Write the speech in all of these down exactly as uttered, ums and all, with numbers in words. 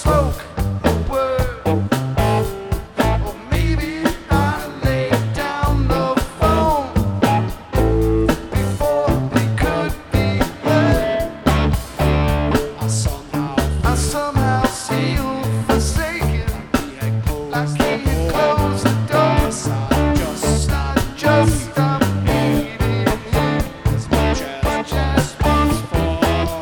spoke a word, or maybe I laid down the phone before they could be heard. I somehow, I somehow feel forsaken, like he had closed the door. I just, I just stopped needing him as much as, much as once before.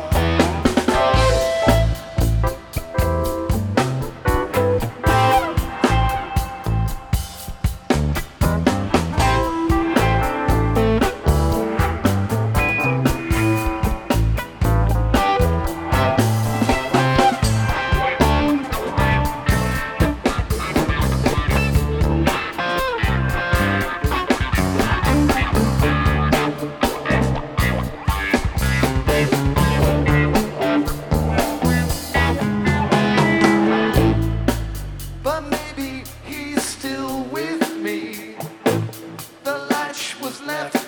But maybe he's still with me. The latch was left